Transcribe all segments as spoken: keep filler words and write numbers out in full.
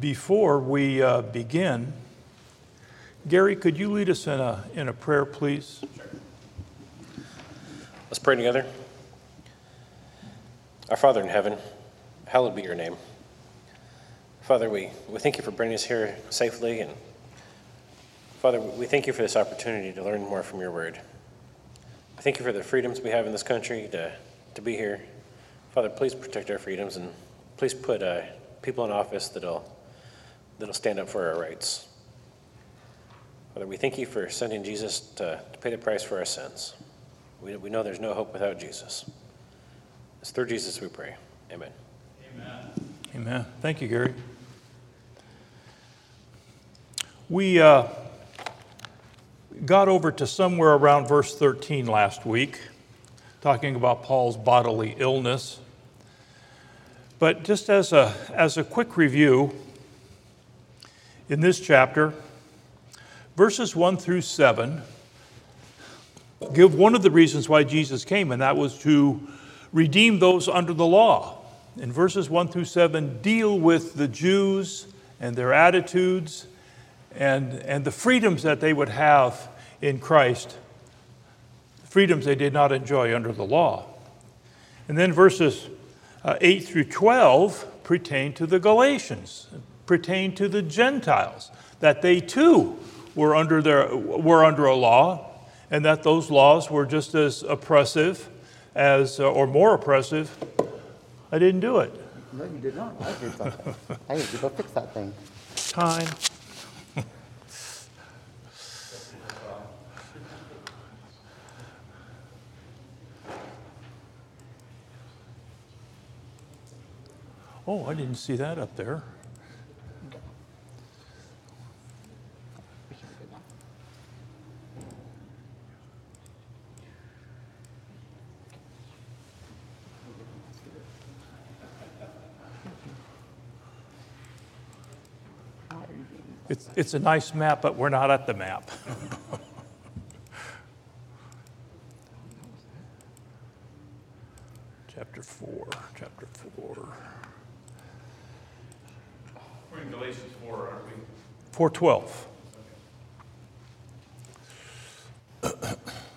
Before we uh, begin, Gary, could you lead us in a in a prayer, please? Sure. Let's pray together. Our Father in heaven, hallowed be your name. Father, we, we thank you for bringing us here safely, and Father, we thank you for this opportunity to learn more from your word. I thank you for the freedoms we have in this country to, to be here. Father, please protect our freedoms, and please put uh, people in office that'll that'll stand up for our rights. Father, we thank you for sending Jesus to, to pay the price for our sins. We, we know there's no hope without Jesus. It's through Jesus we pray. Amen. Amen. Amen. Thank you, Gary. We uh, got over to somewhere around verse thirteen last week, talking about Paul's bodily illness. But just as a, as a quick review, in this chapter, verses one through seven give one of the reasons why Jesus came, and that was to redeem those under the law. In verses one through seven, deal with the Jews and their attitudes and, and the freedoms that they would have in Christ, freedoms they did not enjoy under the law. And then verses uh, eight through twelve pertain to the Galatians, pertain to the Gentiles, that they too were under their were under a law, and that those laws were just as oppressive as uh, or more oppressive. I didn't do it. No, you did not. I did something. I need to go fix that thing. Time. Oh, I didn't see that up there. It's, it's a nice map, but we're not at the map. Chapter four, chapter four. We're in Galatians four, aren't we? four twelve. Stop it.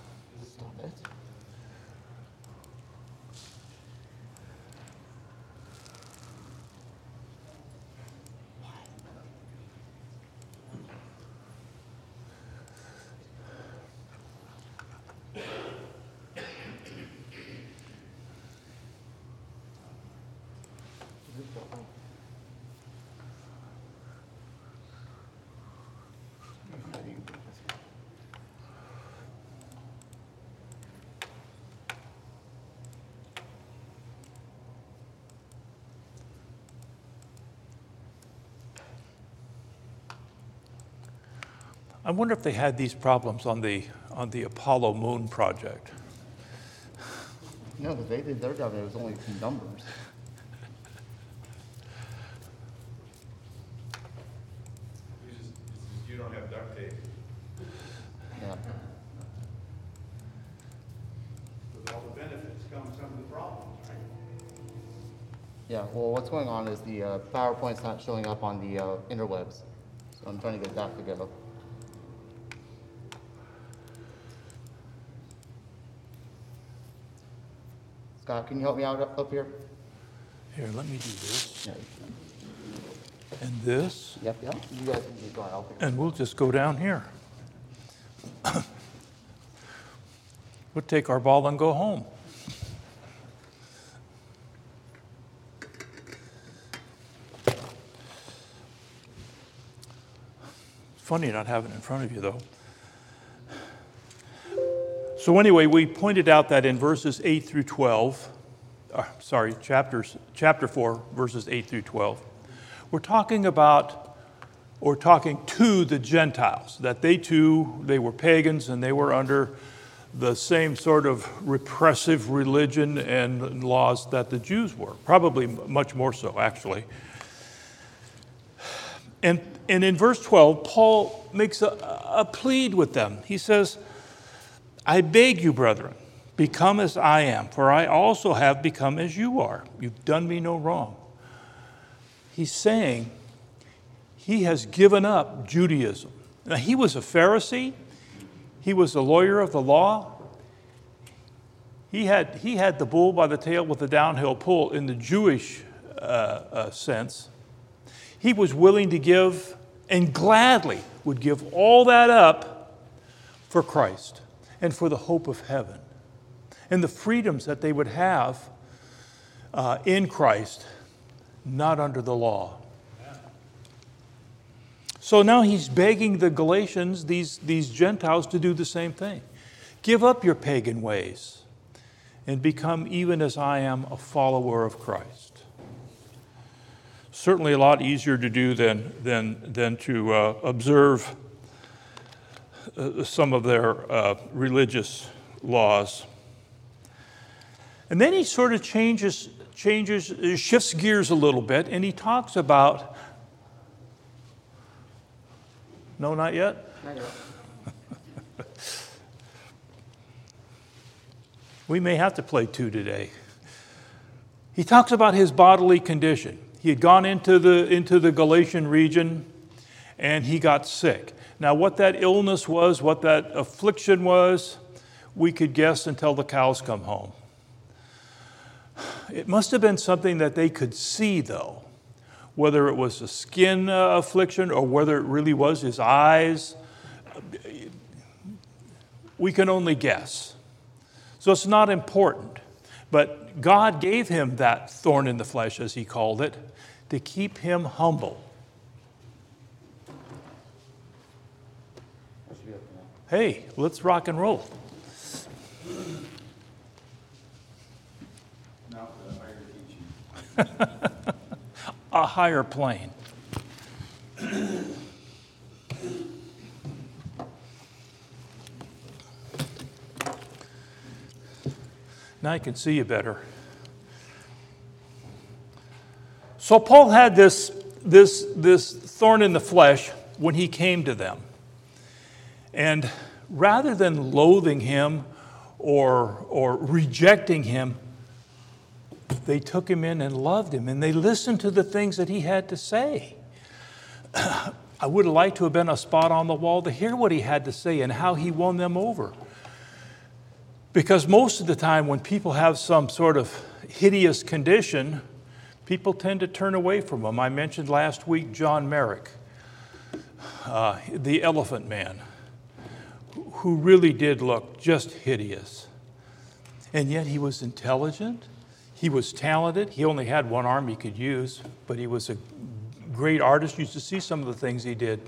I wonder if they had these problems on the on the Apollo moon project. No, because they did their job. It was only some numbers. You just, it's just you don't have duct tape. Yeah. With all the benefits come some of the problems, right? Yeah. Well, what's going on is the uh, PowerPoint's not showing up on the uh, interwebs, so I'm trying to get that to go. Scott, can you help me out up, up here? Here, let me do this. Yeah. And this. Yep, yep. You guys can just go ahead. I'll figure it And we'll just go down here. We'll take our ball and go home. Funny not having it in front of you, though. So anyway, we pointed out that in verses eight through twelve, uh, sorry, chapters, chapter four, verses eight through twelve, we're talking about, or talking to the Gentiles, that they too, they were pagans and they were under the same sort of repressive religion and laws that the Jews were, probably much more so, actually. And, and in verse twelve, Paul makes a, a plead with them. He says, I beg you, brethren, become as I am, for I also have become as you are. You've done me no wrong. He's saying, he has given up Judaism. Now, he was a Pharisee. He was a lawyer of the law. He had, he had the bull by the tail with the downhill pull in the Jewish uh, uh, sense. He was willing to give and gladly would give all that up for Christ and for the hope of heaven and the freedoms that they would have uh, in Christ, not under the law. So now he's begging the Galatians, these, these Gentiles, to do the same thing. Give up your pagan ways and become, even as I am, a follower of Christ. Certainly a lot easier to do than, than, than to uh, observe uh, some of their uh, religious laws. And then he sort of changes, changes, shifts gears a little bit, and he talks about, no, not yet? Not yet. We may have to play two today. He talks about his bodily condition. He had gone into the, into the Galatian region and he got sick. Now, what that illness was, what that affliction was, we could guess until the cows come home. It must have been something that they could see, though, whether it was a skin uh, affliction or whether it really was his eyes. We can only guess. So it's not important. But God gave him that thorn in the flesh, as he called it, to keep him humble. Hey, let's rock and roll. Now for the higher teaching. A higher plane. Now I can see you better. So Paul had this, this, this thorn in the flesh when he came to them. And rather than loathing him or, or rejecting him, they took him in and loved him, and they listened to the things that he had to say. I would have liked to have been a spot on the wall to hear what he had to say and how he won them over. Because most of the time when people have some sort of hideous condition, people tend to turn away from them. I mentioned last week John Merrick, uh, the Elephant Man, who really did look just hideous. And yet he was intelligent. He was talented. He only had one arm he could use, but he was a great artist. You used to see some of the things he did.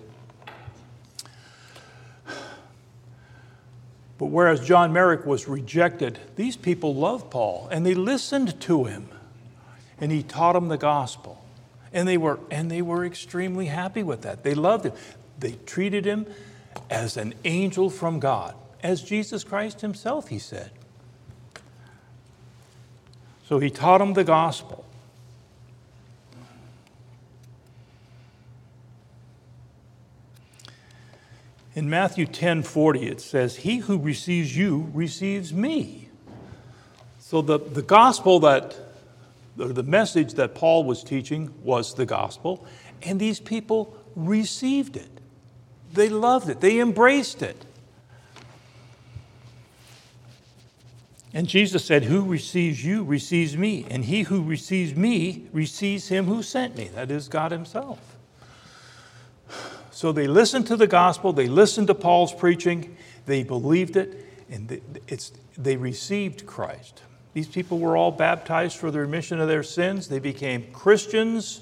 But whereas John Merrick was rejected, these people loved Paul, and they listened to him, and he taught them the gospel. And they were, and they were extremely happy with that. They loved him. They treated him as an angel from God, as Jesus Christ himself, he said. So he taught them the gospel. In Matthew ten forty, it says, "He who receives you receives me." So the, the gospel that, or the message that Paul was teaching was the gospel, and these people received it. They loved it. They embraced it. And Jesus said, "Who receives you receives me, and he who receives me receives him who sent me." That is God himself. So they listened to the gospel, they listened to Paul's preaching, they believed it, and they, it's, they received Christ. These people were all baptized for the remission of their sins. They became Christians.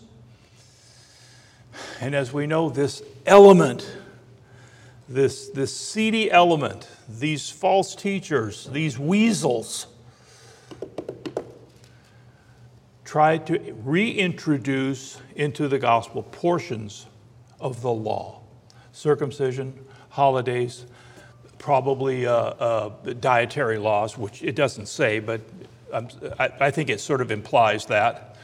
And as we know, this element, this, this seedy element, these false teachers, these weasels, tried to reintroduce into the gospel portions of the law. Circumcision, holidays, probably uh, uh, dietary laws, which it doesn't say, but um, I, I think it sort of implies that.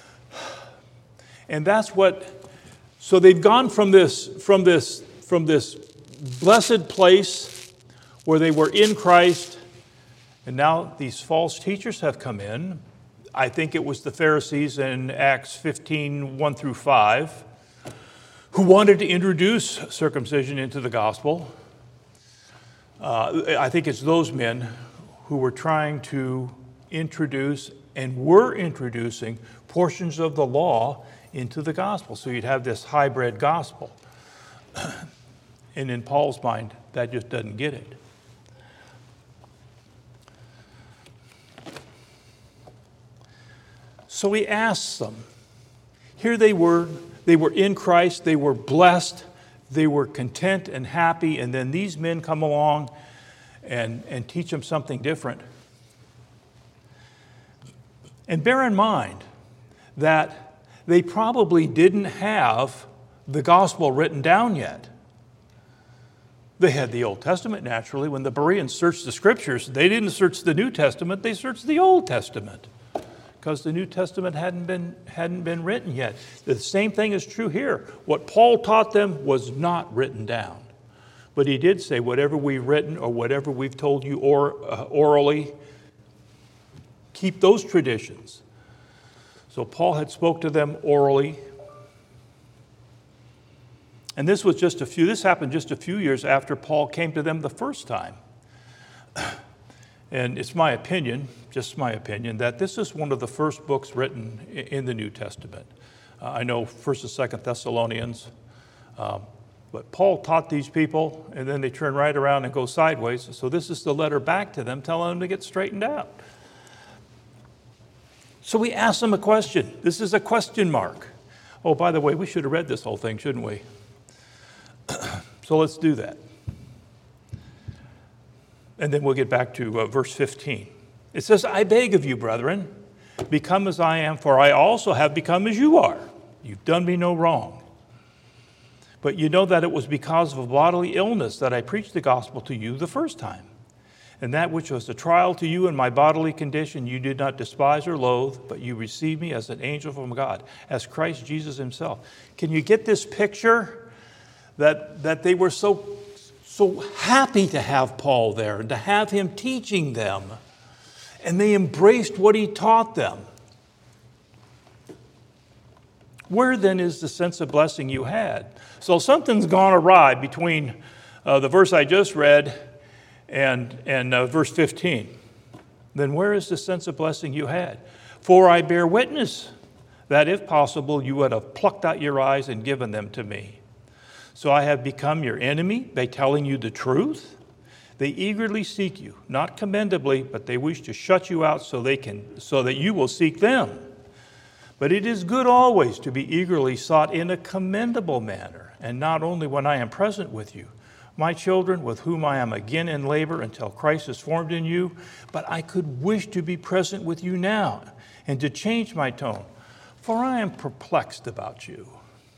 And that's what, so they've gone from this, from this, from this blessed place where they were in Christ, and now these false teachers have come in. I think it was the Pharisees in Acts fifteen, one through five, who wanted to introduce circumcision into the gospel. Uh, I think it's those men who were trying to introduce and were introducing portions of the law into the gospel. So you'd have this hybrid gospel. And in Paul's mind, that just doesn't get it. So he asks them. Here they were, they were in Christ, they were blessed, they were content and happy, and then these men come along and, and teach them something different. And bear in mind that they probably didn't have the gospel written down yet. They had the Old Testament, naturally. When the Bereans searched the scriptures, they didn't search the New Testament, they searched the Old Testament, because the New Testament hadn't been, hadn't been written yet. The same thing is true here. What Paul taught them was not written down. But he did say, whatever we've written or whatever we've told you or, uh, orally, keep those traditions. So Paul had spoke to them orally. And this was just a few, this happened just a few years after Paul came to them the first time. And it's my opinion, just my opinion, that this is one of the first books written in the New Testament. Uh, I know First and Second Thessalonians, um, but Paul taught these people, and then they turn right around and go sideways. So this is the letter back to them, telling them to get straightened out. So we ask them a question. This is a question mark. Oh, by the way, we should have read this whole thing, shouldn't we? So let's do that. And then we'll get back to uh, verse fifteen. It says, I beg of you, brethren, become as I am, for I also have become as you are. You've done me no wrong. But you know that it was because of a bodily illness that I preached the gospel to you the first time. And that which was a trial to you in my bodily condition, you did not despise or loathe, but you received me as an angel from God, as Christ Jesus himself. Can you get this picture that, that they were so So happy to have Paul there and to have him teaching them. And they embraced what he taught them. Where then is the sense of blessing you had? So something's gone awry between uh, the verse I just read and, and uh, verse fifteen. Then where is the sense of blessing you had? For I bear witness that if possible you would have plucked out your eyes and given them to me. So I have become your enemy by telling you the truth. They eagerly seek you, not commendably, but they wish to shut you out so they can, so that you will seek them. But it is good always to be eagerly sought in a commendable manner, and not only when I am present with you, my children, with whom I am again in labor until Christ is formed in you. But I could wish to be present with you now, and to change my tone, for I am perplexed about you.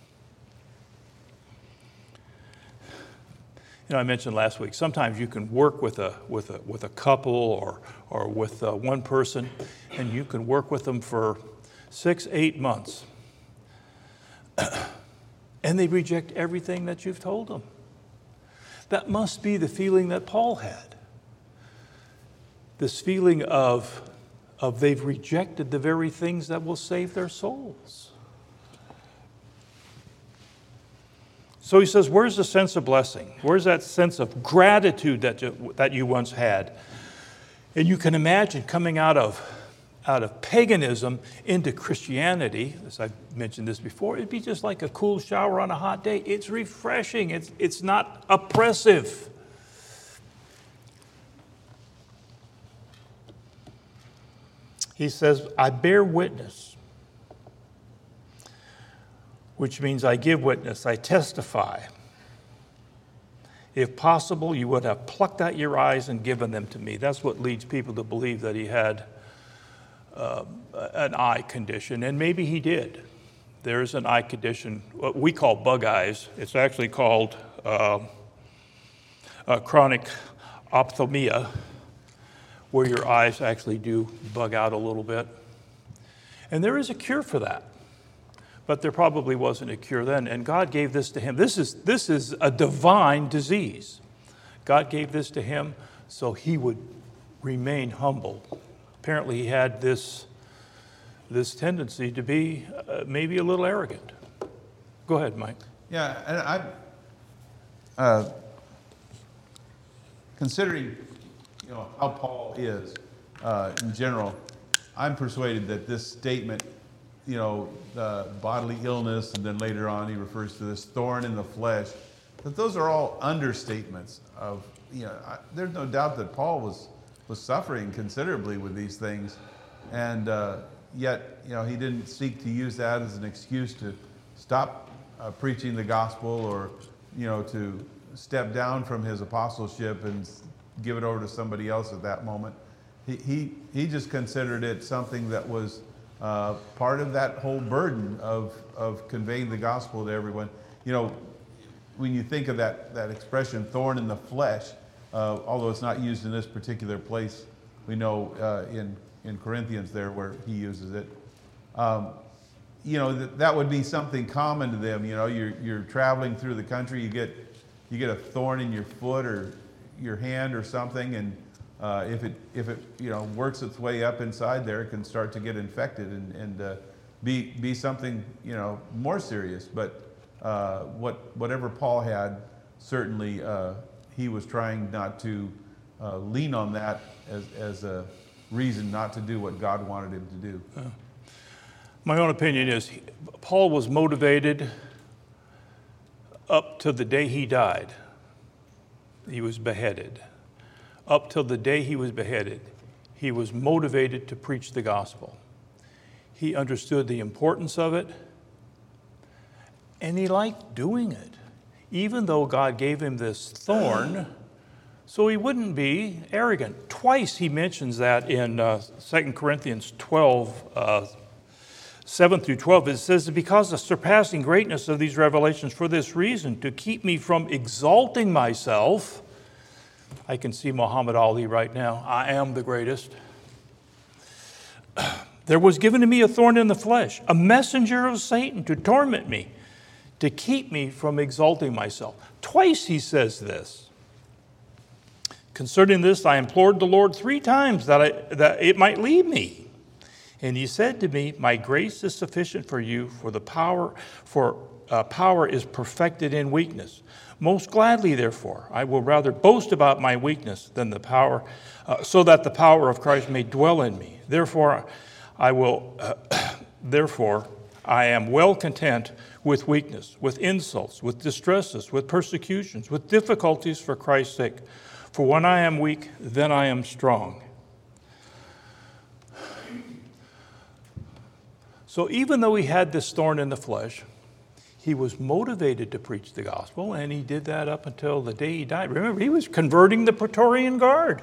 You know, I mentioned last week, sometimes you can work with a, with a, with a couple or, or with uh, one person, and you can work with them for six, eight months. And they reject everything that you've told them. That must be the feeling that Paul had. This feeling of, of they've rejected the very things that will save their souls. So he says, where's the sense of blessing? Where's that sense of gratitude that you, that you once had? And you can imagine coming out of, out of paganism into Christianity, as I've mentioned this before, it'd be just like a cool shower on a hot day. It's refreshing. It's, it's not oppressive. He says, I bear witness. Which means I give witness, I testify. If possible, you would have plucked out your eyes and given them to me. That's what leads people to believe that he had uh, an eye condition, and maybe he did. There's an eye condition, what we call bug eyes. It's actually called uh, uh, chronic ophthalmia, where your eyes actually do bug out a little bit. And there is a cure for that. But there probably wasn't a cure then, and God gave this to him. This is, this is a divine disease. God gave this to him so he would remain humble. Apparently he had this, this tendency to be uh, maybe a little arrogant. Go ahead, Mike. Yeah, and I'm uh, considering, you know, how Paul is uh, in general. I'm persuaded that this statement, you know, the bodily illness, and then later on he refers to this thorn in the flesh, that those are all understatements of, you know, I, there's no doubt that Paul was was suffering considerably with these things, and uh, yet, you know, he didn't seek to use that as an excuse to stop uh, preaching the gospel, or, you know, to step down from his apostleship and give it over to somebody else at that moment. He, he, he just considered it something that was uh, part of that whole burden of, of conveying the gospel to everyone. You know, when you think of that, that expression, thorn in the flesh, uh, although it's not used in this particular place, we know uh, in, in Corinthians there where he uses it. Um, you know, that, that would be something common to them. You know, you're, you're traveling through the country, you get, you get a thorn in your foot or your hand or something, and uh, if it, if it, you know, works its way up inside there, it can start to get infected and, and uh, be, be something, you know, more serious. But uh, what, whatever Paul had, certainly uh, he was trying not to uh, lean on that as, as a reason not to do what God wanted him to do. Uh, my own opinion is he, Paul was motivated up to the day he died. He was beheaded. Up till the day he was beheaded, he was motivated to preach the gospel. He understood the importance of it, and he liked doing it, even though God gave him this thorn, so he wouldn't be arrogant. Twice he mentions that in uh, Second Corinthians twelve, uh, seven through twelve. It says, because the surpassing greatness of these revelations, for this reason, to keep me from exalting myself. I can see Muhammad Ali right now. I am the greatest. There was given to me a thorn in the flesh, a messenger of Satan to torment me, to keep me from exalting myself. Twice he says this. Concerning this, I implored the Lord three times that, I, that it might leave me. And he said to me, my grace is sufficient for you, for the power, for uh, power is perfected in weakness. Most gladly, therefore, I will rather boast about my weakness than the power, uh, so that the power of Christ may dwell in me. Therefore, I will, uh, therefore, I am well content with weakness, with insults, with distresses, with persecutions, with difficulties for Christ's sake. For when I am weak, then I am strong. So even though he had this thorn in the flesh, he was motivated to preach the gospel, and he did that up until the day he died. Remember, he was converting the Praetorian Guard.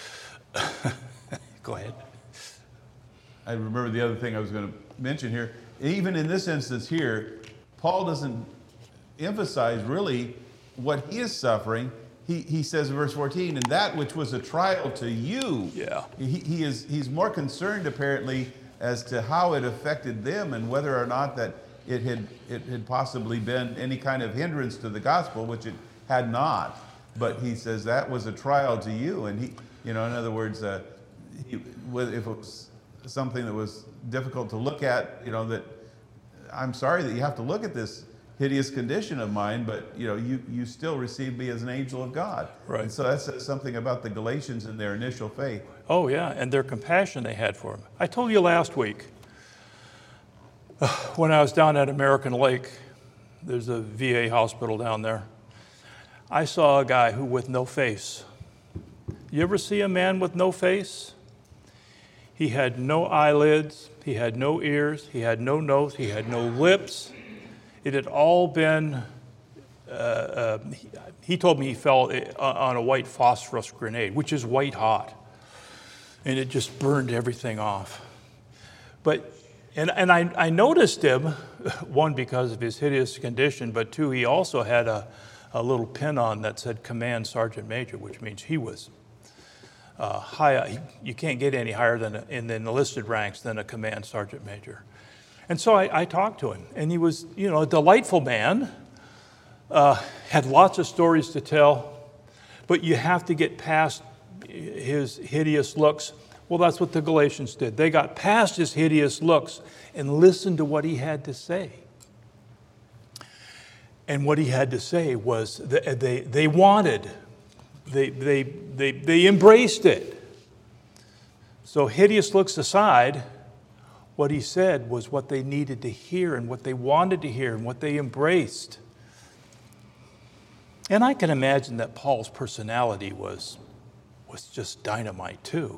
Go ahead. I remember the other thing I was going to mention here. Even in this instance here, Paul doesn't emphasize really what he is suffering. He, he says in verse fourteen, and that which was a trial to you. Yeah. He, he is, he's more concerned apparently as to how it affected them and whether or not that it had, it had possibly been any kind of hindrance to the gospel, which it had not. But he says that was a trial to you. And he, you know, in other words, uh, he, if it was something that was difficult to look at, you know, that I'm sorry that you have to look at this hideous condition of mine, but, you know, you, you still receive me as an angel of God. Right. And so that says something about the Galatians and their initial faith. Oh, yeah, and their compassion they had for him. I told you last week, uh, when I was down at American Lake, there's a V A hospital down there, I saw a guy who with no face. You ever see a man with no face? He had no eyelids, he had no ears, he had no nose, he had no lips. It had all been, uh, uh, he, he told me he fell on a white phosphorus grenade, which is white hot. And it just burned everything off. But, and, and I, I noticed him, one, because of his hideous condition, but two, he also had a, a little pin on that said Command Sergeant Major, which means he was uh, high. You can't get any higher than a, in the enlisted ranks than a Command Sergeant Major. And so I, I talked to him, and he was, you know, a delightful man, uh, had lots of stories to tell, but you have to get past his hideous looks. Well, that's what the Galatians did. They got past his hideous looks and listened to what he had to say. And what he had to say was that they, they wanted, they, they, they, they embraced it. So hideous looks aside, what he said was what they needed to hear and what they wanted to hear and what they embraced. And I can imagine that Paul's personality was, was just dynamite too.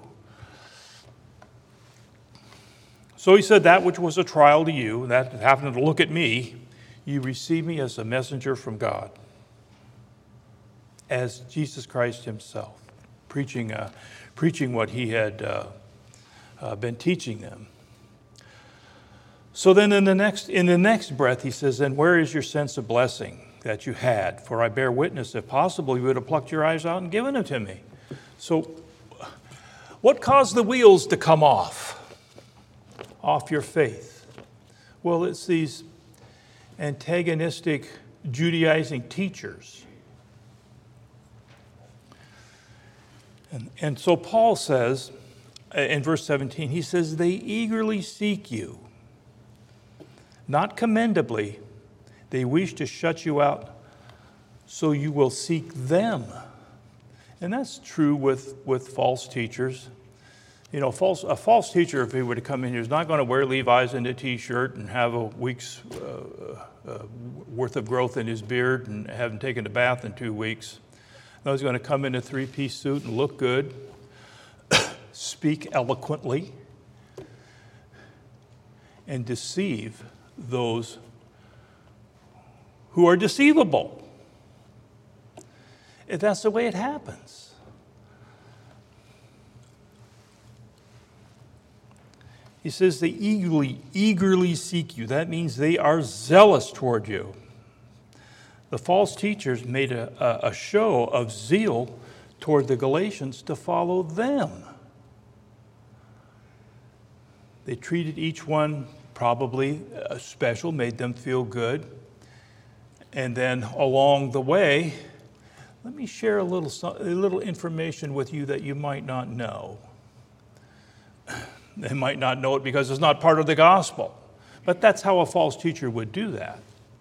So he said, that which was a trial to you, that happened to look at me, you receive me as a messenger from God, as Jesus Christ himself, preaching, uh, preaching what he had uh, uh, been teaching them. So then in the next in the next breath, he says, and where is your sense of blessing that you had? For I bear witness, if possible, you would have plucked your eyes out and given them to me. So what caused the wheels to come off, off your faith? Well, it's these antagonistic Judaizing teachers. And, and so Paul says, in verse seventeen, he says, they eagerly seek you. Not commendably, they wish to shut you out so you will seek them. And that's true with, with false teachers. You know, false, a false teacher, if he were to come in here, is not going to wear Levi's in a t-shirt and have a week's uh, uh, worth of growth in his beard and haven't taken a bath in two weeks. No, he's going to come in a three-piece suit and look good, speak eloquently, and deceive those who are deceivable. That's the way it happens. He says they eagerly, eagerly seek you. That means they are zealous toward you. The false teachers made a, a, a show of zeal toward the Galatians to follow them. They treated each one probably special, made them feel good. And then along the way, let me share a little, a little information with you that you might not know. They might not know it because it's not part of the gospel. But that's how a false teacher would do that.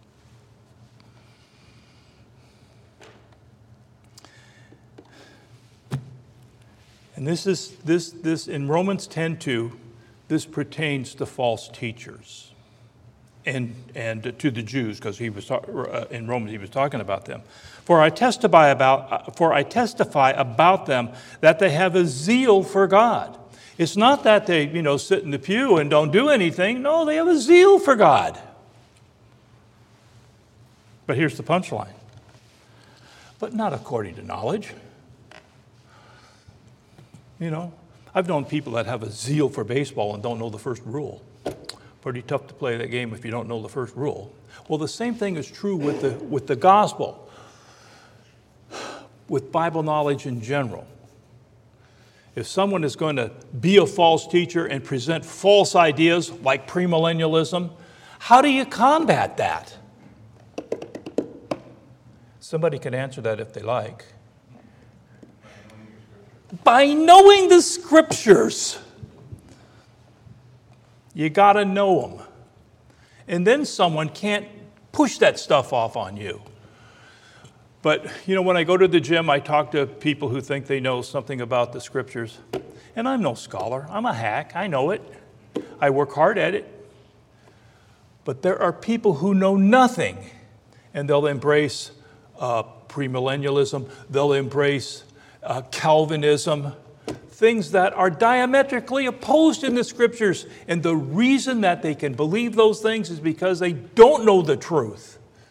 And this is this this in Romans ten two, this pertains to false teachers and and to the Jews, because he was uh, in Romans he was talking about them. For I testify about uh, for I testify about them that they have a zeal for God. It's not that they, you know, sit in the pew and don't do anything. No, they have a zeal for God. But here's the punchline. But not according to knowledge. You know, I've known people that have a zeal for baseball and don't know the first rule. Pretty tough to play that game if you don't know the first rule. Well, the same thing is true with the, with the gospel, with Bible knowledge in general. If someone is going to be a false teacher and present false ideas like premillennialism, how do you combat that? Somebody can answer that if they like. By knowing the scriptures. You got to know them. And then someone can't push that stuff off on you. But, you know, when I go to the gym, I talk to people who think they know something about the scriptures. And I'm no scholar. I'm a hack. I know it. I work hard at it. But there are people who know nothing. And they'll embrace uh, premillennialism. They'll embrace uh, Calvinism. Things that are diametrically opposed in the scriptures. And the reason that they can believe those things is because they don't know the truth.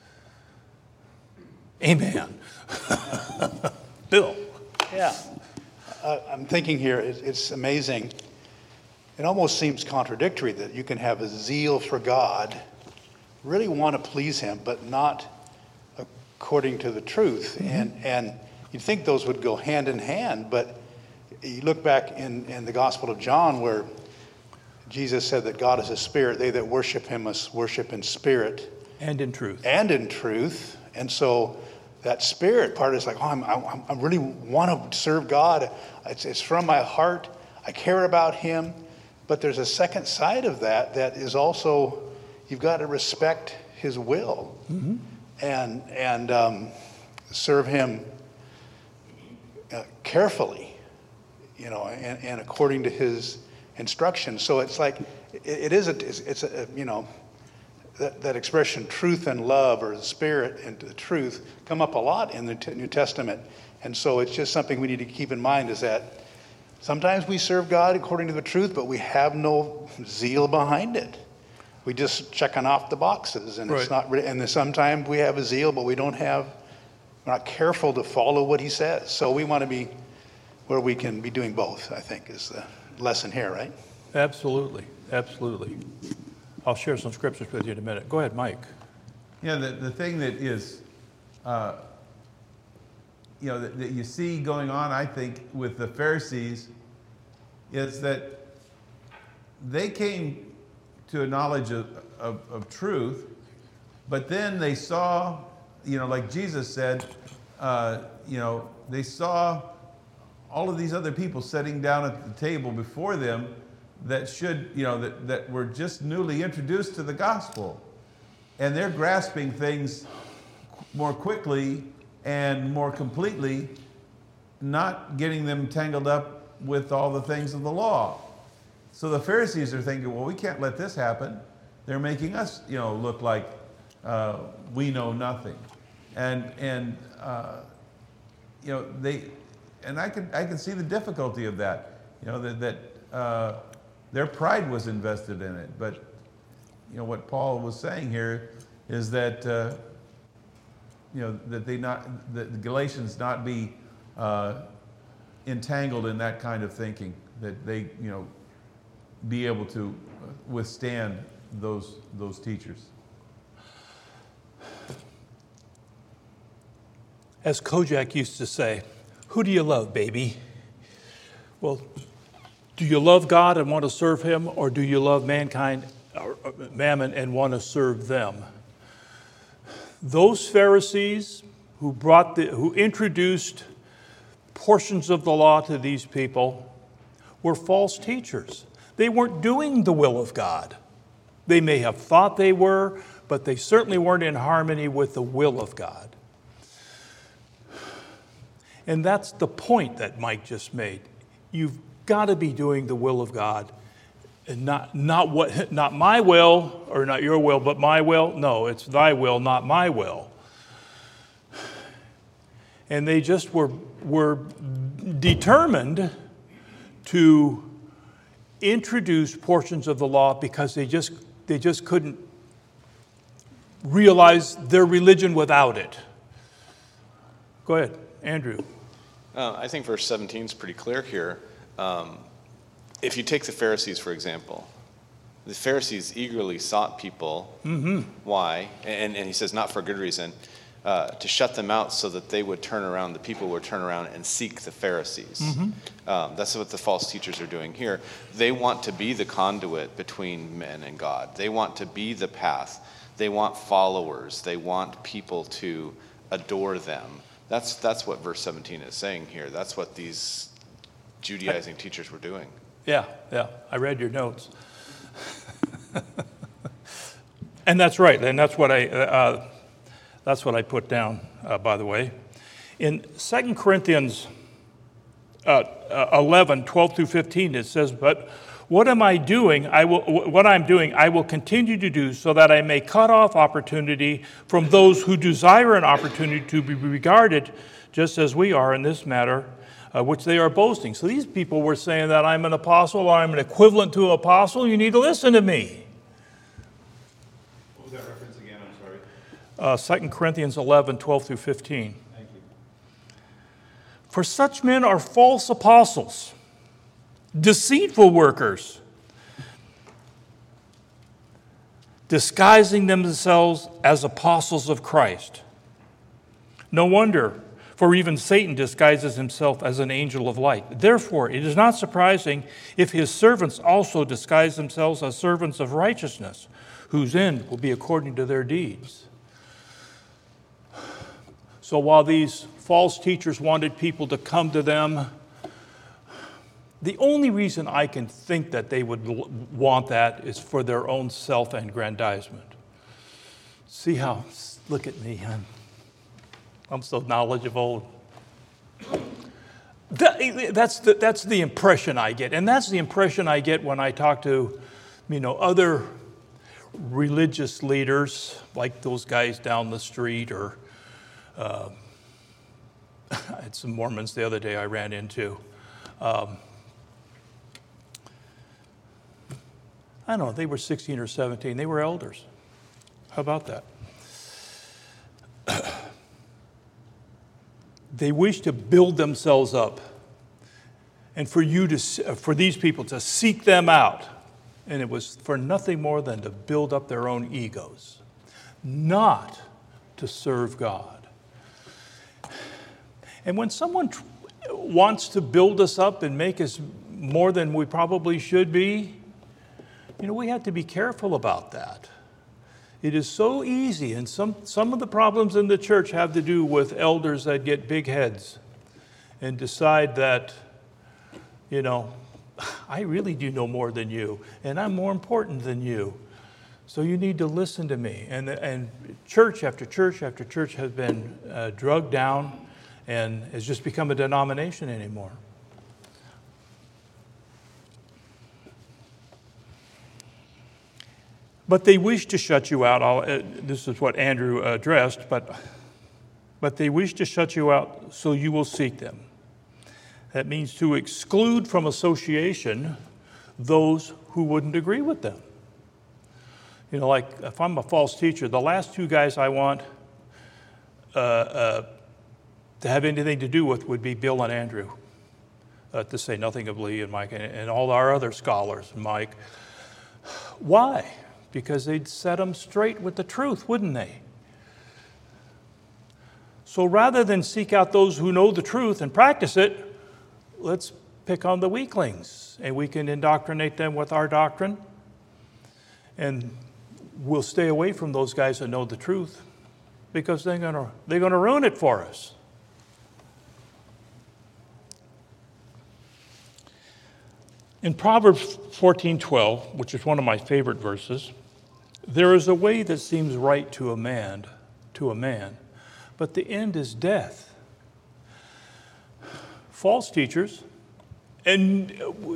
Amen. Bill. Yeah. Uh, I'm thinking here, it, it's amazing. It almost seems contradictory that you can have a zeal for God, really want to please him, but not according to the truth. Mm-hmm. And and you'd think those would go hand in hand, but you look back in, in the Gospel of John where Jesus said that God is a spirit. They that worship him must worship in spirit. And in truth. And in truth. And so that spirit part is like, oh, I'm, I'm, I really want to serve God. It's, it's from my heart. I care about him. But there's a second side of that that is also, you've got to respect his will. Mm-hmm. and, and um, serve him uh, carefully, you know, and, and according to his instructions. So it's like, it, it is, a, it's, it's a, you know, that, that expression, truth and love, or the spirit and the truth, come up a lot in the New Testament. And so it's just something we need to keep in mind, is that sometimes we serve God according to the truth, but we have no zeal behind it. We just checking off the boxes, and Right. it's not really, and then sometimes we have a zeal, but we don't have, we're not careful to follow what he says. So we want to be where we can be doing both, I think, is the lesson here, right? Absolutely, absolutely. I'll share some scriptures with you in a minute. Go ahead, Mike. Yeah, the, the thing that is, uh, you know, that, that you see going on, I think, with the Pharisees is that they came to a knowledge of, of, of truth, but then they saw, you know, like Jesus said, uh, you know, they saw all of these other people sitting down at the table before them that should, you know, that, that were just newly introduced to the gospel. And they're grasping things more quickly and more completely, not getting them tangled up with all the things of the law. So the Pharisees are thinking, well, we can't let this happen. They're making us, you know, look like uh, we know nothing. And, and uh, you know, they, and I can, I can see the difficulty of that, you know, that, that uh, their pride was invested in it. But, you know, what Paul was saying here is that, uh, you know, that they not, that the Galatians not be uh, entangled in that kind of thinking, that they, you know, be able to withstand those, those teachers. As Kojak used to say, who do you love, baby? Well, do you love God and want to serve him, or do you love mankind, or mammon, and want to serve them? Those Pharisees who brought the, who introduced portions of the law to these people were false teachers. They weren't doing the will of God. They may have thought they were, but they certainly weren't in harmony with the will of God. And that's the point that Mike just made. You've got to be doing the will of God, and not, not, what, not my will, or not your will, but my will. No, it's thy will, not my will. And they just were, were determined to introduce portions of the law because they just, they just couldn't realize their religion without it. Go ahead, Andrew. Uh, I think verse seventeen is pretty clear here. Um, if you take the Pharisees, for example, the Pharisees eagerly sought people. Mm-hmm. Why? And, and he says, not for a good reason, uh, to shut them out so that they would turn around, the people would turn around and seek the Pharisees. Mm-hmm. Um, that's what the false teachers are doing here. They want to be the conduit between men and God. They want to be the path. They want followers. They want people to adore them. That's, that's what verse seventeen is saying here. That's what these Judaizing teachers were doing. Yeah, yeah, I read your notes. And that's right, and that's what I, uh, that's what I put down, uh, by the way. In Second Corinthians uh, eleven, twelve through fifteen, it says, but what am I doing? I will, what I'm doing, I will continue to do so that I may cut off opportunity from those who desire an opportunity to be regarded just as we are in this matter, uh, which they are boasting. So these people were saying that I'm an apostle, or I'm an equivalent to an apostle. You need to listen to me. What was that reference again? I'm sorry. Uh, Second Corinthians eleven, twelve through fifteen. Thank you. For such men are false apostles, deceitful workers, disguising themselves as apostles of Christ. No wonder, for even Satan disguises himself as an angel of light. Therefore, it is not surprising if his servants also disguise themselves as servants of righteousness, whose end will be according to their deeds. So while these false teachers wanted people to come to them, the only reason I can think that they would want that is for their own self-aggrandizement. See how, look at me, I'm, I'm so knowledgeable. That, that's, the, that's the impression I get. And that's the impression I get when I talk to, you know, other religious leaders, like those guys down the street, or uh, I had some Mormons the other day I ran into. Um, I don't know, they were sixteen or seventeen. They were elders. How about that? They wish to build themselves up, and for you to, for these people to seek them out. And it was for nothing more than to build up their own egos, not to serve God. And when someone tr- wants to build us up and make us more than we probably should be, you know, we have to be careful about that. It is so easy, and some, some of the problems in the church have to do with elders that get big heads and decide that, you know, I really do know more than you, and I'm more important than you. So you need to listen to me. And, and church after church after church has been uh, drugged down and has just become a denomination anymore. But they wish to shut you out. I'll, uh, this is what Andrew addressed, but, but they wish to shut you out so you will seek them. That means to exclude from association those who wouldn't agree with them. You know, like if I'm a false teacher, the last two guys I want uh, uh, to have anything to do with would be Bill and Andrew, uh, to say nothing of Lee and Mike and, and all our other scholars, Mike. Why? Because they'd set them straight with the truth, wouldn't they? So rather than seek out those who know the truth and practice it, let's pick on the weaklings, and we can indoctrinate them with our doctrine, and we'll stay away from those guys that know the truth, because they're gonna, they're gonna ruin it for us. In Proverbs fourteen twelve, which is one of my favorite verses, there is a way that seems right to a man, to a man, but the end is death. False teachers, and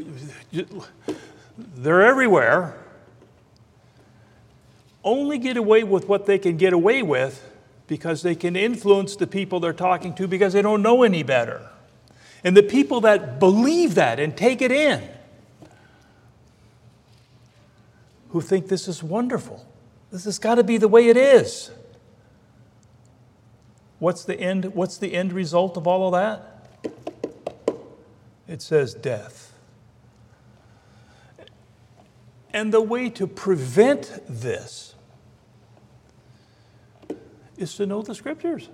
they're everywhere, only get away with what they can get away with because they can influence the people they're talking to because they don't know any better. And the people that believe that and take it in, who think this is wonderful, this has got to be the way it is. What's the end, what's the end result of all of that? It says death. And the way to prevent this is to know the Scriptures.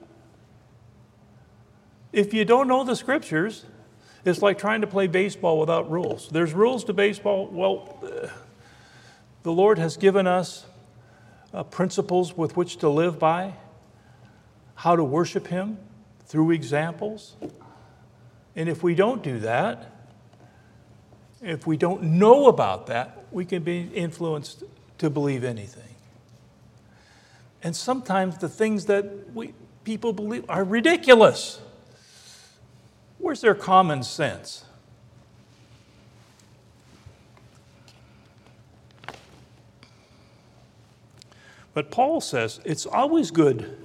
If you don't know the Scriptures, it's like trying to play baseball without rules. There's rules to baseball. Well, uh, the Lord has given us uh, principles with which to live by, how to worship Him through examples. And if we don't do that, if we don't know about that, we can be influenced to believe anything. And sometimes the things that we, people believe are ridiculous. Where's their common sense? But Paul says it's always good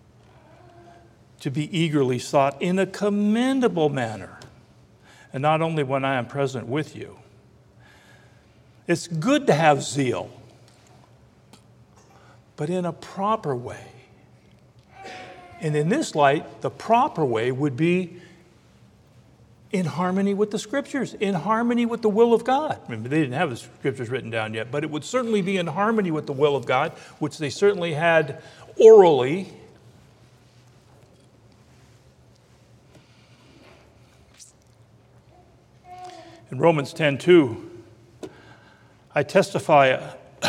to be eagerly sought in a commendable manner, and not only when I am present with you. It's good to have zeal, but in a proper way. And in this light, the proper way would be in harmony with the Scriptures, in harmony with the will of God. Remember, they didn't have the Scriptures written down yet, but it would certainly be in harmony with the will of God, which they certainly had orally. In Romans ten two, I testify,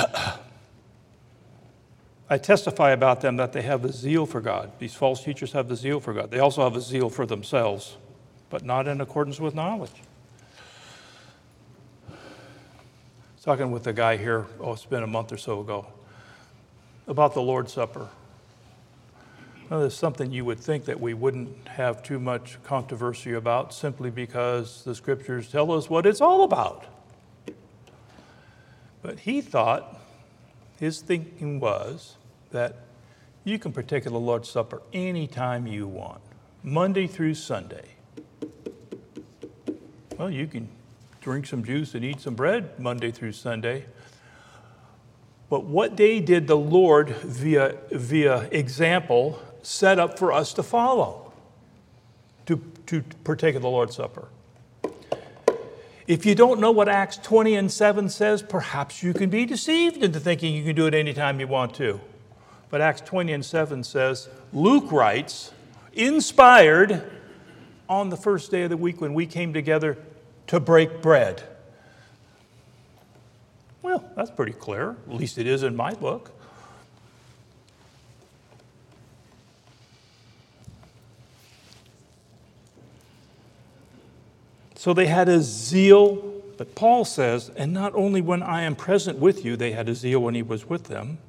I testify about them that they have a zeal for God. These false teachers have the zeal for God. They also have a zeal for themselves, but not in accordance with knowledge. I was talking with a guy here, oh, it's been a month or so ago. about the Lord's Supper. Well, there's something you would think that we wouldn't have too much controversy about simply because the scriptures tell us what it's all about. But he thought, his thinking was that you can partake of the Lord's Supper anytime you want, Monday through Sunday. Well, you can drink some juice and eat some bread Monday through Sunday. But what day did the Lord, via, via example, set up for us to follow, to, to partake of the Lord's Supper? If you don't know what Acts twenty and seven says, perhaps you can be deceived into thinking you can do it anytime you want to. But Acts twenty and seven says, Luke writes, inspired, on the first day of the week when we came together to break bread. Well, that's pretty clear. At least it is in my book. So they had a zeal, but Paul says, and not only when I am present with you, they had a zeal when he was with them.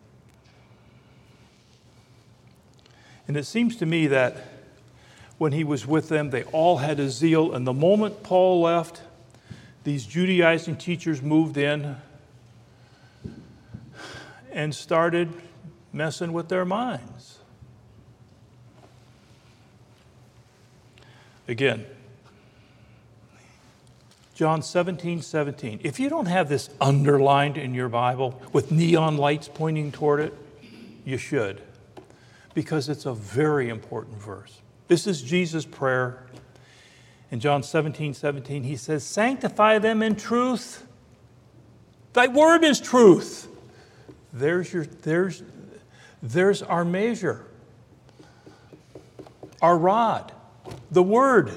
And it seems to me that when he was with them, they all had a zeal. And the moment Paul left, these Judaizing teachers moved in and started messing with their minds. Again, John seventeen, seventeen. If you don't have this underlined in your Bible with neon lights pointing toward it, you should, because it's a very important verse. This is Jesus' prayer. In John seventeen, seventeen, he says, sanctify them in truth. Thy word is truth. There's your, there's, there's our measure, our rod, the word.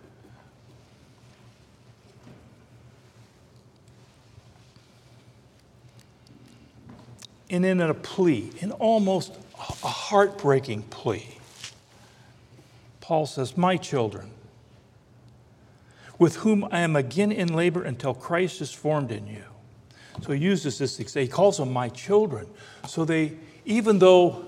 And in a plea, in almost a heartbreaking plea, Paul says, my children, with whom I am again in labor until Christ is formed in you. So he uses this, he calls them my children. So they, even though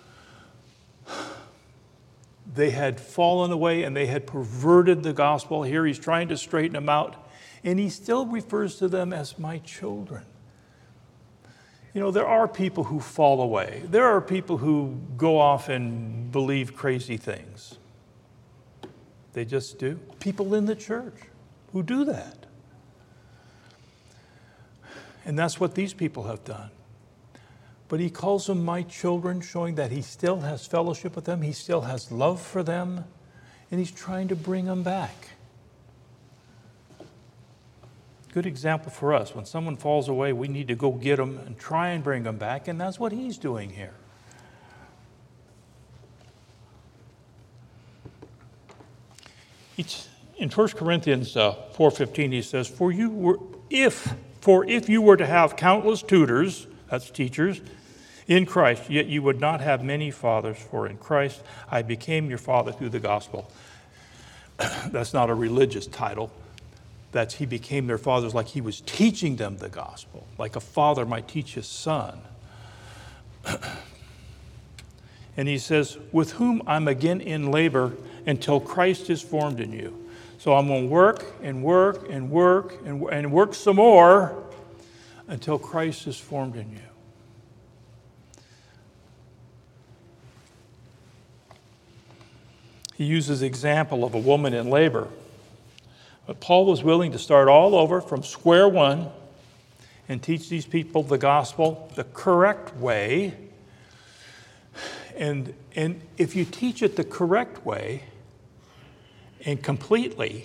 they had fallen away and they had perverted the gospel, here he's trying to straighten them out, and he still refers to them as my children. You know, there are people who fall away. There are people who go off and believe crazy things. They just do. People in the church who do that. And that's what these people have done. But he calls them my children, showing that he still has fellowship with them. He still has love for them. And he's trying to bring them back. Good example for us. When someone falls away, we need to go get them and try and bring them back. And that's what he's doing here. It's, in First Corinthians uh, four fifteen, he says, For you were, if, for if you were to have countless tutors, that's teachers, in Christ, yet you would not have many fathers, for in Christ I became your father through the gospel. That's not a religious title. That's he became their fathers, like he was teaching them the gospel, like a father might teach his son. And he says, with whom I'm again in labor until Christ is formed in you. So I'm going to work and work and work and, and work some more until Christ is formed in you. He uses the example of a woman in labor. But Paul was willing to start all over from square one and teach these people the gospel the correct way. And, and if you teach it the correct way and completely,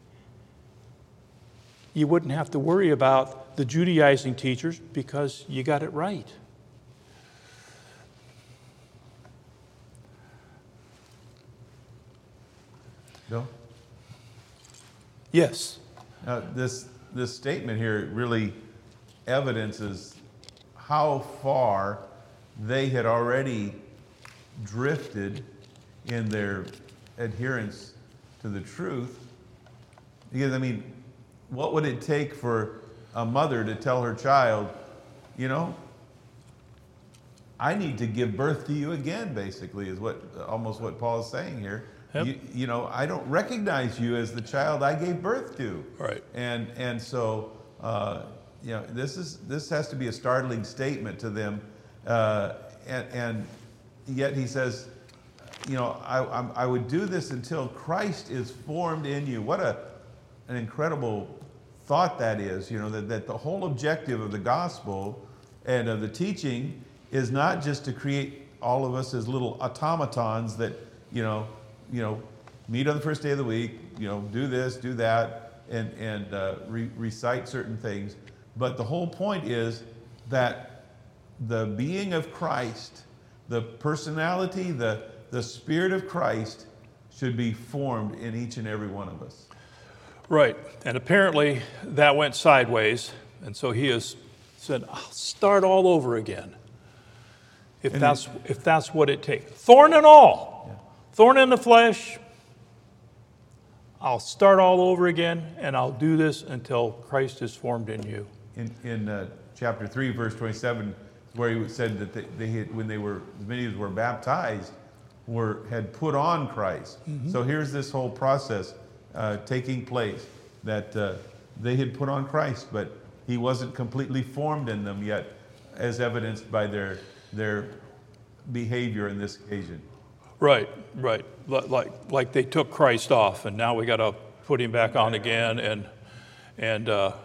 you wouldn't have to worry about the Judaizing teachers because you got it right. Bill? Yes. Now, this, this statement here really evidences how far they had already drifted in their adherence to the truth. Because, I mean, what would it take for a mother to tell her child, you know, I need to give birth to you again, basically, is what almost what Paul is saying here. Yep. You, you know, I don't recognize you as the child I gave birth to. Right. And and so uh, you know, this is this has to be a startling statement to them, uh, and and yet he says, you know, I I'm, I would do this until Christ is formed in you. What a an incredible thought that is. You know, that that the whole objective of the gospel and of the teaching is not just to create all of us as little automatons that, you know, you know, meet on the first day of the week, you know, do this, do that, and, and uh, re recite certain things. But the whole point is that the being of Christ, the personality, the, the Spirit of Christ should be formed in each and every one of us. Right. And apparently that went sideways. And so he has said, I'll start all over again. If And that's, if that's what it takes. Thorn and all. Yeah. Thorn in the flesh. I'll start all over again, and I'll do this until Christ is formed in you. In, in uh, chapter three, verse twenty-seven, where he said that they, they had, when they were, many were baptized, were, had put on Christ. Mm-hmm. So here's this whole process uh, taking place, that uh, they had put on Christ, but he wasn't completely formed in them yet, as evidenced by their, their behavior in this occasion. Right, right. Like, like they took Christ off, and now we got to put him back on again, and, and uh,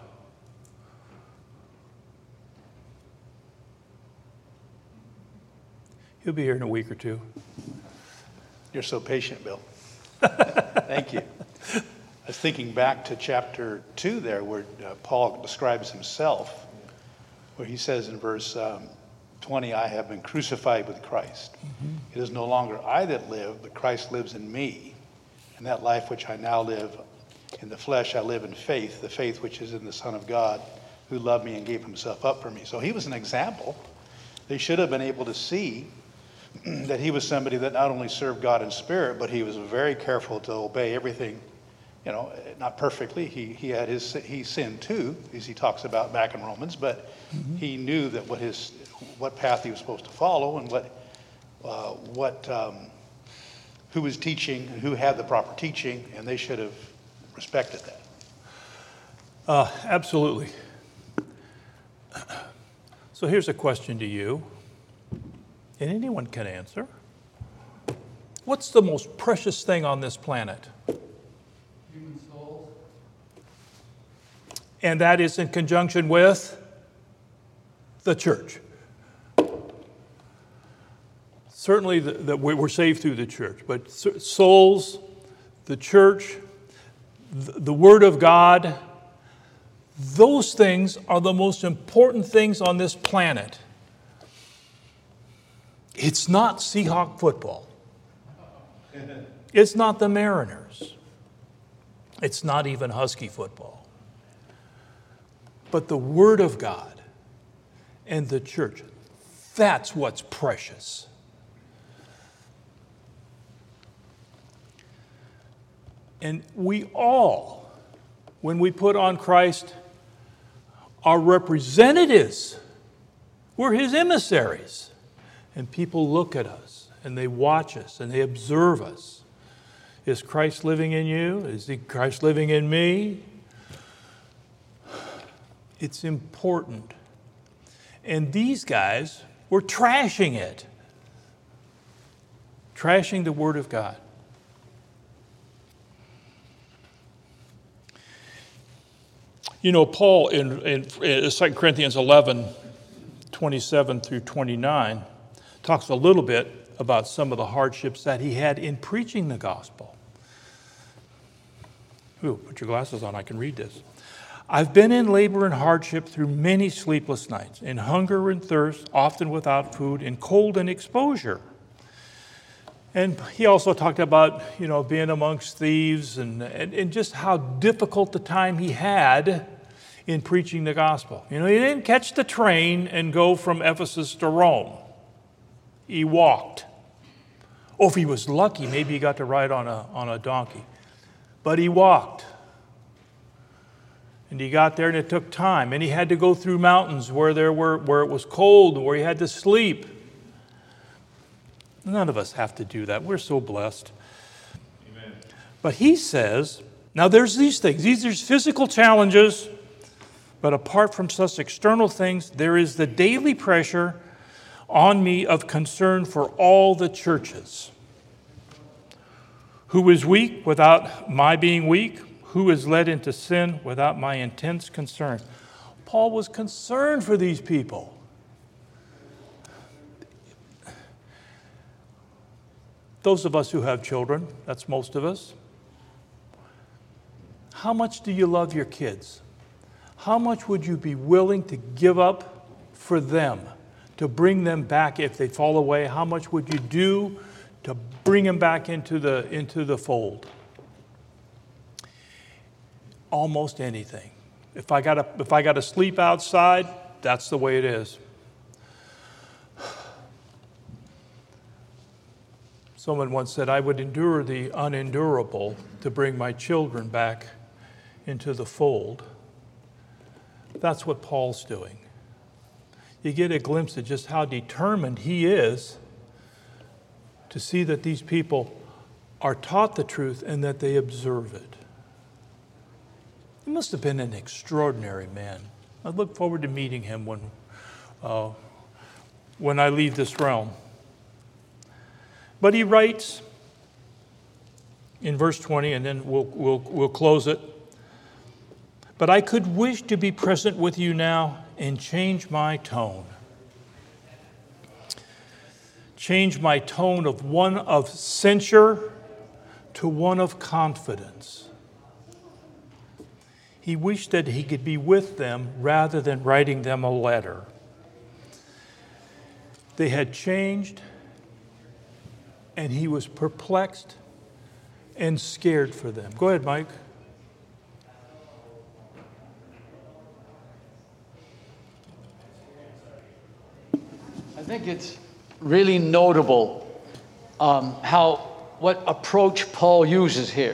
he'll be here in a week or two. You're so patient, Bill. Thank you. I was thinking back to chapter two there, where uh, Paul describes himself, where he says in verse um, twenty, I have been crucified with Christ. Mm-hmm. It is no longer I that live, but Christ lives in me. And that life which I now live in the flesh, I live in faith, the faith which is in the Son of God, who loved me and gave himself up for me. So he was an example. They should have been able to see that he was somebody that not only served God in spirit, but he was very careful to obey everything, you know, not perfectly. He, he had his, he sinned too, as he talks about back in Romans, but mm-hmm. he knew that what his, what path he was supposed to follow, and what, uh, what, um, who was teaching and who had the proper teaching, and they should have respected that. Uh, absolutely. So here's a question to you, and anyone can answer. What's the most precious thing on this planet? Human souls. And that is in conjunction with the church. Certainly the, the, we're saved through the church, but souls, the church, the, the Word of God, those things are the most important things on this planet. It's not Seahawk football. It's not the Mariners. It's not even Husky football. But the Word of God and the church, that's what's precious. And we all, when we put on Christ, are representatives. We're his emissaries. And people look at us, and they watch us, and they observe us. Is Christ living in you? Is Christ living in me? It's important. And these guys were trashing it. Trashing the Word of God. You know, Paul in, in, in Second Corinthians eleven, twenty-seven through twenty-nine, talks a little bit about some of the hardships that he had in preaching the gospel. Ooh, put your glasses on, I can read this. I've been in labor and hardship through many sleepless nights, in hunger and thirst, often without food, in cold and exposure. And he also talked about, you know, being amongst thieves and, and, and just how difficult the time he had in preaching the gospel. You know, he didn't catch the train and go from Ephesus to Rome. He walked. Or if he was lucky, maybe he got to ride on a, on a donkey. But he walked. And he got there, and it took time. And he had to go through mountains where there were where it was cold, where he had to sleep. None of us have to do that. We're so blessed. Amen. But he says, now there's these things. These are physical challenges, but apart from such external things, there is the daily pressure on me of concern for all the churches. Who is weak without my being weak? Who is led into sin without my intense concern? Paul was concerned for these people. Those of us who have children, that's most of us. How much do you love your kids? How much would you be willing to give up for them, to bring them back if they fall away? How much would you do to bring them back into the, into the fold? Almost anything. If I gotta, if I gotta sleep outside, that's the way it is. Someone once said, I would endure the unendurable to bring my children back into the fold. That's what Paul's doing. You get a glimpse of just how determined he is to see that these people are taught the truth and that they observe it. He must have been an extraordinary man. I look forward to meeting him when, uh, when I leave this realm. But he writes in verse twenty, and then we'll, we'll, we'll close it. But I could wish to be present with you now and change my tone. Change my tone of one of censure to one of confidence. He wished that he could be with them rather than writing them a letter. They had changed, and he was perplexed and scared for them. Go ahead, Mike. I think it's really notable um, how what approach Paul uses here.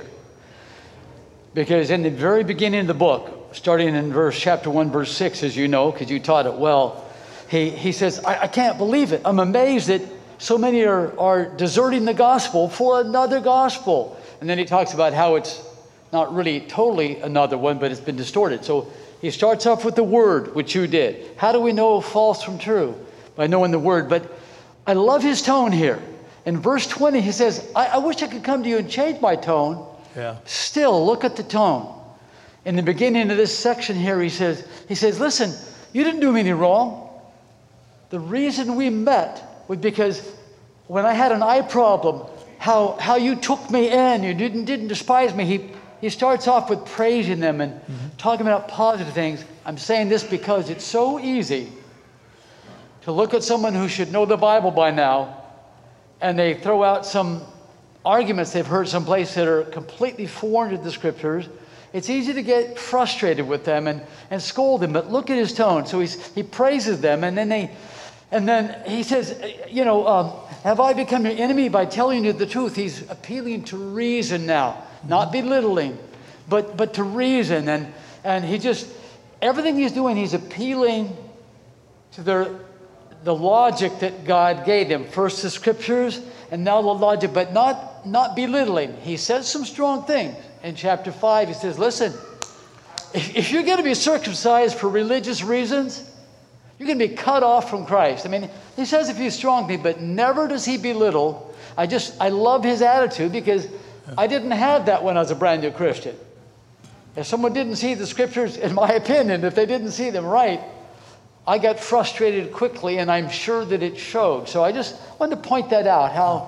Because in the very beginning of the book, starting in verse chapter one, verse six, as you know, because you taught it well, he, he says, I, I can't believe it. I'm amazed that so many are, are deserting the gospel for another gospel. And then he talks about how it's not really totally another one, but it's been distorted. So he starts off with the word, which you did. How do we know false from true? By knowing the word. But I love his tone here. In verse twenty, he says, I, I wish I could come to you and change my tone. Yeah. Still, look at the tone. In the beginning of this section here, he says, he says, listen, you didn't do me any wrong. The reason we met was because when I had an eye problem, how, how you took me in, you didn't, didn't despise me. He, he starts off with praising them and mm-hmm. talking about positive things. I'm saying this because it's so easy to look at someone who should know the Bible by now, and they throw out some arguments they've heard someplace that are completely foreign to the scriptures. It's easy to get frustrated with them and, and scold them, but look at his tone. So he's, he praises them, and then they, and then he says, you know, um, have I become your enemy by telling you the truth? He's appealing to reason now, not belittling, but but to reason. And and he just, everything he's doing, he's appealing to their the logic that God gave them. First the scriptures, and now the logic, but not not belittling. He says some strong things. In chapter five, he says, listen, if, if you're going to be circumcised for religious reasons, you're going to be cut off from Christ. I mean, he says a few strong things, but never does he belittle. I just, I love his attitude because I didn't have that when I was a brand new Christian. If someone didn't see the scriptures, in my opinion, if they didn't see them right, I got frustrated quickly, and I'm sure that it showed. So I just wanted to point that out, how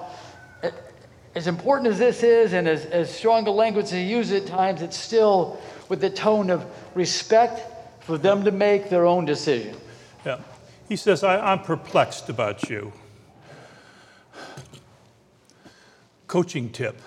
as important as this is and as, as strong a language as he uses at times, it's still with the tone of respect for them to make their own decision. Yeah. He says, I, I'm perplexed about you. Coaching tip.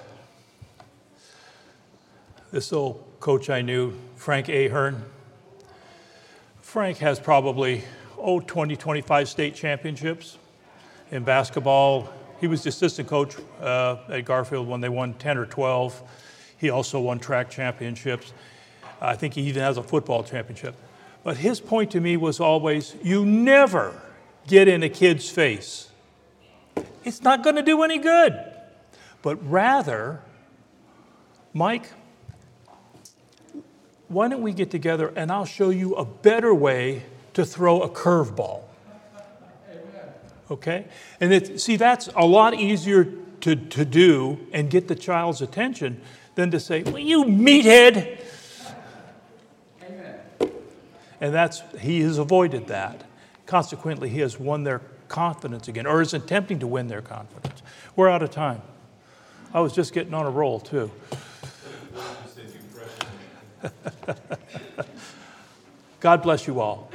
This old coach I knew, Frank Ahern. Frank has probably, oh, twenty, twenty-five state championships in basketball. He was the assistant coach uh, at Garfield when they won ten or twelve. He also won track championships. I think he even has a football championship. But his point to me was always, you never get in a kid's face. it's not going to do any good. But rather, Mike, why don't we get together and I'll show you a better way to throw a curveball. Okay? And it, see, that's a lot easier to, to do and get the child's attention than to say, well, you meathead. Amen. And that's, he has avoided that. Consequently, he has won their confidence again, or is attempting to win their confidence. We're out of time. I was just getting on a roll, too. God bless you all.